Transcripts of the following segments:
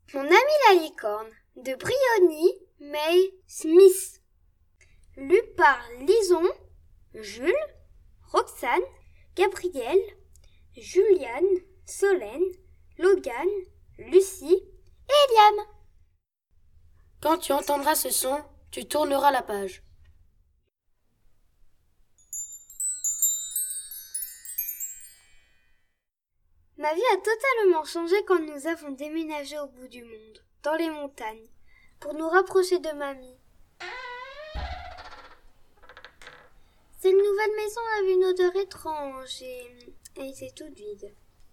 Mon ami la licorne de Briony May Smith. Lu par Lison, Jules, Roxane, Gabrielle, Juliane, Solène, Logan, Lucie et Liam. Quand tu entendras ce son, tu tourneras la page. Ma vie a totalement changé quand nous avons déménagé au bout du monde, dans les montagnes, pour nous rapprocher de mamie. Cette nouvelle maison avait une odeur étrange et elle était toute vide.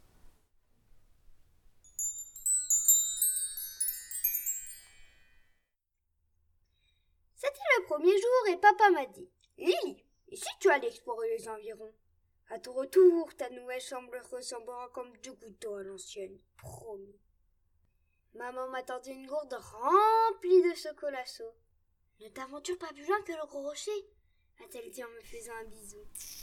C'était le premier jour et papa m'a dit « Lily, et si tu allais explorer les environs ? À ton retour, ta nouvelle chambre ressemblera comme deux gouttes d'eau à l'ancienne, promis. » Maman m'a tendu une gourde remplie de chocolat chaud. « Ne t'aventure pas plus loin que le gros rocher » a-t-elle dit en me faisant un bisou.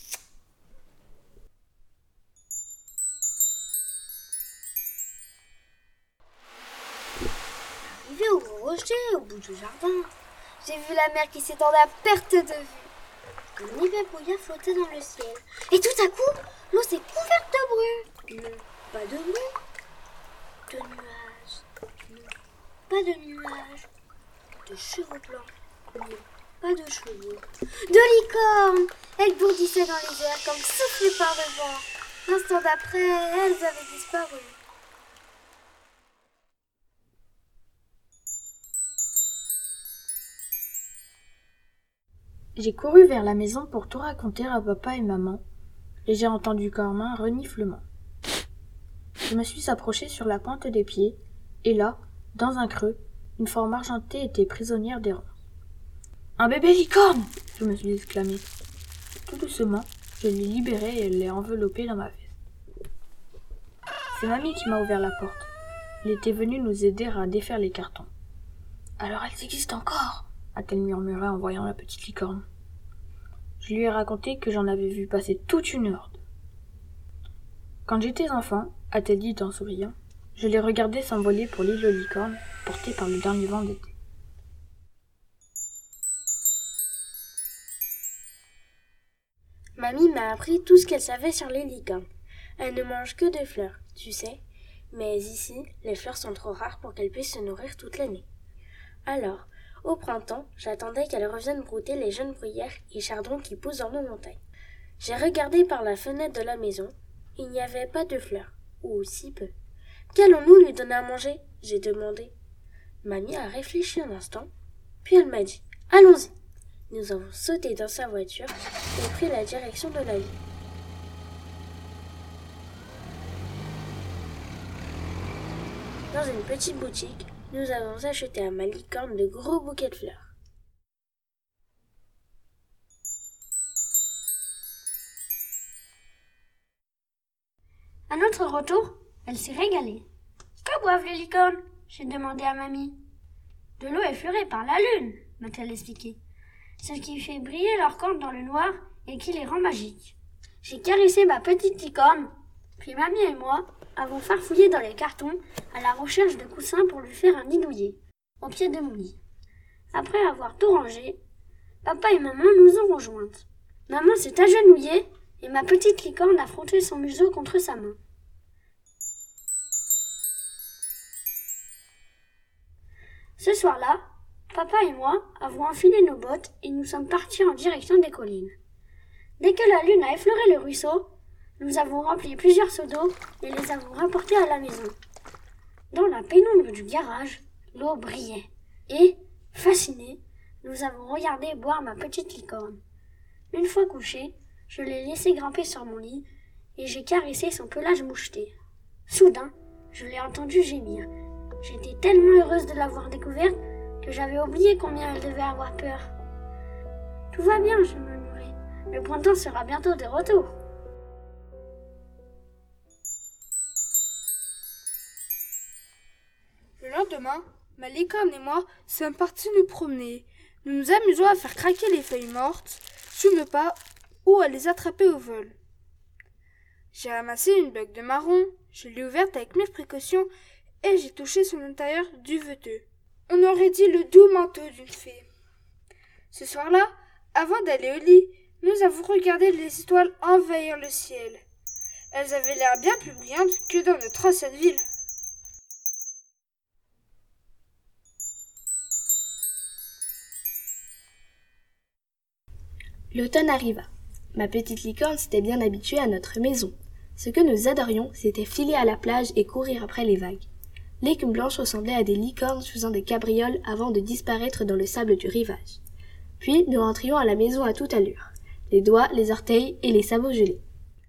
Arrivé au gros rocher, au bout du jardin, j'ai vu la mer qui s'étendait à perte de vue. Un épais brouillard flottait dans le ciel. Et tout à coup, l'eau s'est couverte de brume. Non, pas de brume. De nuages. Non, pas de nuages. De chevaux blancs. Non, pas de chevaux. De licornes. Elles bourdissaient dans les airs comme soufflées par le vent. L'instant d'après, elles avaient disparu. J'ai couru vers la maison pour tout raconter à papa et maman, et j'ai entendu comme un reniflement. Je me suis approchée sur la pointe des pieds, et là, dans un creux, une forme argentée était prisonnière des ronces. « Un bébé licorne !» je me suis exclamée. Tout doucement, je l'ai libérée et l'ai enveloppée dans ma veste. C'est mamie qui m'a ouvert la porte. Elle était venue nous aider à défaire les cartons. « Alors elles existent encore !» a-t-elle murmuré en voyant la petite licorne. Je lui ai raconté que j'en avais vu passer toute une horde. Quand j'étais enfant, a-t-elle dit en souriant, je les regardais s'envoler pour l'île aux licornes, portée par le dernier vent d'été. Mamie m'a appris tout ce qu'elle savait sur les licornes. Elles ne mangent que des fleurs, tu sais, mais ici, les fleurs sont trop rares pour qu'elles puissent se nourrir toute l'année. Alors, au printemps, j'attendais qu'elles reviennent brouter les jeunes bruyères et chardons qui poussent dans nos montagnes. J'ai regardé par la fenêtre de la maison. Il n'y avait pas de fleurs, ou si peu. Qu'allons-nous lui donner à manger ? J'ai demandé. Mamie a réfléchi un instant, puis elle m'a dit « Allons-y !» Nous avons sauté dans sa voiture et pris la direction de la ville. Dans une petite boutique, nous avons acheté à ma licorne de gros bouquets de fleurs. À notre retour, elle s'est régalée. « Que boivent les licornes ?» j'ai demandé à mamie. « De l'eau effleurée par la lune » m'a-t-elle expliqué. « C'est ce qui fait briller leurs cornes dans le noir et qui les rend magiques. » J'ai caressé ma petite licorne, puis mamie et moi avons farfouillé dans les cartons à la recherche de coussins pour lui faire un nid douillet, au pied de mon lit. Après avoir tout rangé, papa et maman nous ont rejointes. Maman s'est agenouillée et ma petite licorne a frotté son museau contre sa main. Ce soir-là, papa et moi avons enfilé nos bottes et nous sommes partis en direction des collines. Dès que la lune a effleuré le ruisseau, nous avons rempli plusieurs seaux d'eau et les avons rapportés à la maison. Dans la pénombre du garage, l'eau brillait et, fascinés, nous avons regardé boire ma petite licorne. Une fois couchée, je l'ai laissé grimper sur mon lit et j'ai caressé son pelage moucheté. Soudain, je l'ai entendu gémir. J'étais tellement heureuse de l'avoir découverte que j'avais oublié combien elle devait avoir peur. « Tout va bien, » je murmurais. « Le printemps sera bientôt de retour. » Le lendemain, ma licorne et moi sommes partis nous promener. Nous nous amusons à faire craquer les feuilles mortes sous nos pas ou à les attraper au vol. J'ai ramassé une bague de marron, je l'ai ouverte avec mille précautions et j'ai touché son intérieur duveteux. On aurait dit le doux manteau d'une fée. Ce soir-là, avant d'aller au lit, nous avons regardé les étoiles envahir le ciel. Elles avaient l'air bien plus brillantes que dans notre ancienne ville. L'automne arriva. Ma petite licorne s'était bien habituée à notre maison. Ce que nous adorions, c'était filer à la plage et courir après les vagues. L'écume blanche ressemblait à des licornes faisant des cabrioles avant de disparaître dans le sable du rivage. Puis nous rentrions à la maison à toute allure, les doigts, les orteils et les sabots gelés.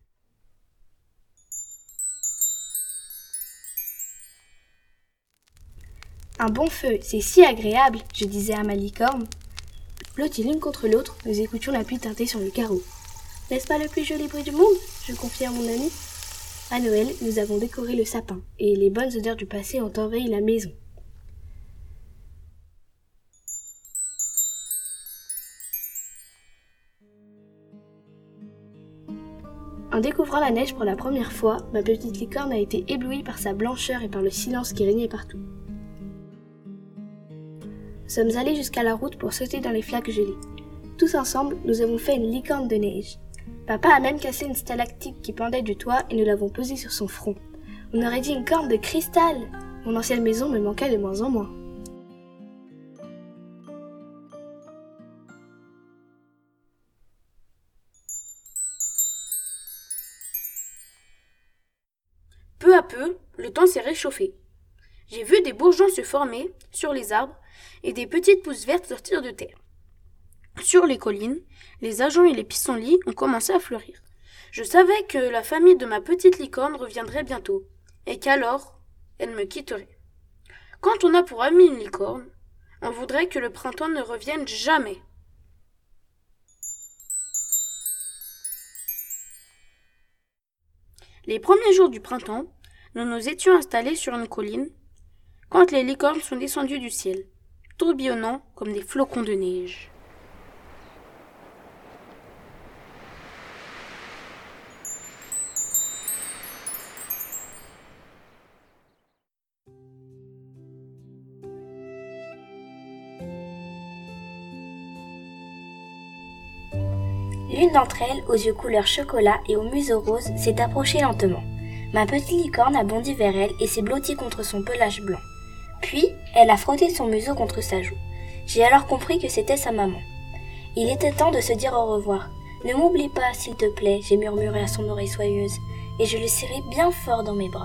Un bon feu, c'est si agréable, je disais à ma licorne. Blottis l'une contre l'autre, nous écoutions la pluie teinter sur le carreau. N'est-ce pas le plus joli bruit du monde? Je confiai à mon ami. À Noël, nous avons décoré le sapin, et les bonnes odeurs du passé ont envahi la maison. En découvrant la neige pour la première fois, ma petite licorne a été éblouie par sa blancheur et par le silence qui régnait partout. Nous sommes allés jusqu'à la route pour sauter dans les flaques gelées. Tous ensemble, nous avons fait une licorne de neige. Papa a même cassé une stalactite qui pendait du toit et nous l'avons posée sur son front. On aurait dit une corne de cristal. Mon ancienne maison me manquait de moins en moins. Peu à peu, le temps s'est réchauffé. J'ai vu des bourgeons se former sur les arbres et des petites pousses vertes sortir de terre. Sur les collines, les ajoncs et les pissenlits ont commencé à fleurir. Je savais que la famille de ma petite licorne reviendrait bientôt, et qu'alors, elle me quitterait. Quand on a pour amie une licorne, on voudrait que le printemps ne revienne jamais. Les premiers jours du printemps, nous nous étions installés sur une colline, quand les licornes sont descendues du ciel, tourbillonnant comme des flocons de neige. L'une d'entre elles, aux yeux couleur chocolat et au museau rose, s'est approchée lentement. Ma petite licorne a bondi vers elle et s'est blottie contre son pelage blanc. Puis, elle a frotté son museau contre sa joue. J'ai alors compris que c'était sa maman. Il était temps de se dire au revoir. « Ne m'oublie pas, s'il te plaît », j'ai murmuré à son oreille soyeuse, et je le serrai bien fort dans mes bras.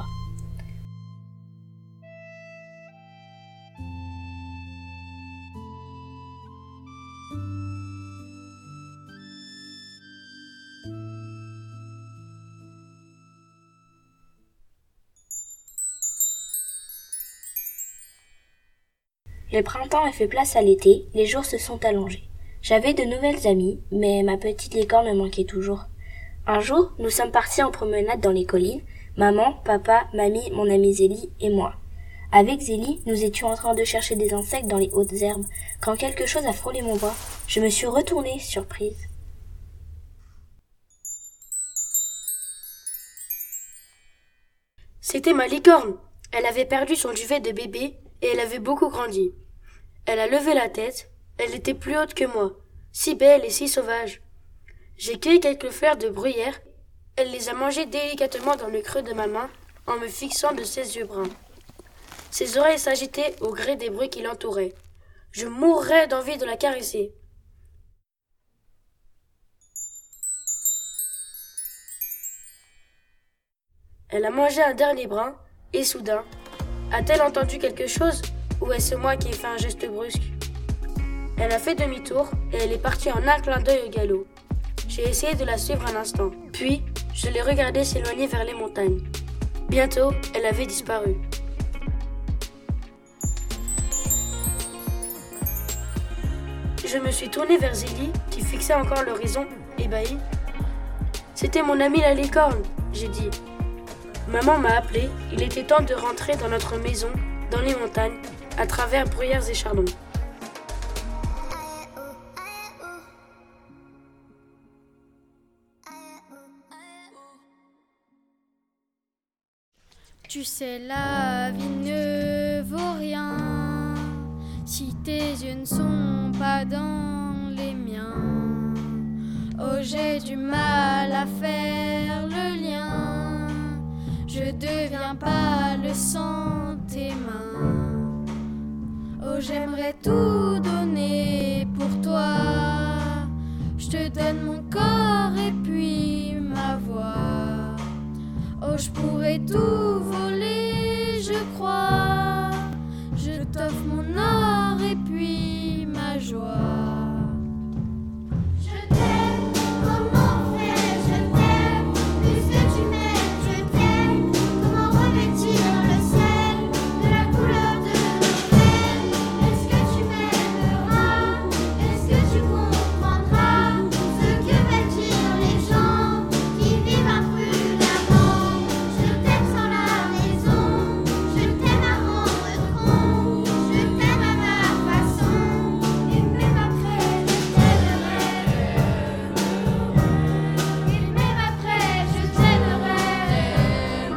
Le printemps a fait place à l'été, les jours se sont allongés. J'avais de nouvelles amies, mais ma petite licorne me manquait toujours. Un jour, nous sommes partis en promenade dans les collines, maman, papa, mamie, mon amie Zélie et moi. Avec Zélie, nous étions en train de chercher des insectes dans les hautes herbes, quand quelque chose a frôlé mon bras. Je me suis retournée, surprise. C'était ma licorne. Elle avait perdu son duvet de bébé et elle avait beaucoup grandi. Elle a levé la tête, elle était plus haute que moi, si belle et si sauvage. J'ai cueilli quelques fleurs de bruyère, elle les a mangées délicatement dans le creux de ma main en me fixant de ses yeux bruns. Ses oreilles s'agitaient au gré des bruits qui l'entouraient. Je mourrais d'envie de la caresser. Elle a mangé un dernier brin, et soudain, a-t-elle entendu quelque chose, ou est-ce moi qui ai fait un geste brusque? Elle a fait demi-tour, et elle est partie en un clin d'œil au galop. J'ai essayé de la suivre un instant, puis je l'ai regardée s'éloigner vers les montagnes. Bientôt, elle avait disparu. Je me suis tournée vers Zélie, qui fixait encore l'horizon, ébahie. C'était mon amie la licorne, j'ai dit. Maman m'a appelé, il était temps de rentrer dans notre maison, dans les montagnes, à travers bruyères et chardons. Tu sais, la vie ne vaut rien si tes yeux ne sont pas dans les miens. Oh, j'ai du mal à faire le lien. Je deviens pâle sans tes mains. Oh, j'aimerais tout donner pour toi. Je te donne mon corps et puis ma voix. Oh, je pourrais tout voler, je crois. Je t'offre mon or et puis ma joie. Je t'aime, comment faire, je t'aime. Plus que tu m'aimes, je t'aime. Comment revêtir le ciel de la couleur de nos peines? Est-ce que tu m'aimeras? Est-ce que tu comprendras ce que veulent dire les gens qui vivent imprudemment? Je t'aime sans la raison, je t'aime à rendre compte, je t'aime à ma façon, et même après je t'aimerai. Et même après je t'aimerai.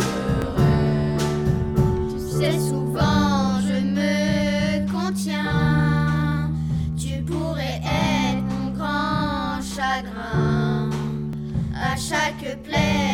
Tu sais, souvent je me contiens. Tu pourrais être mon grand chagrin. À chaque plaie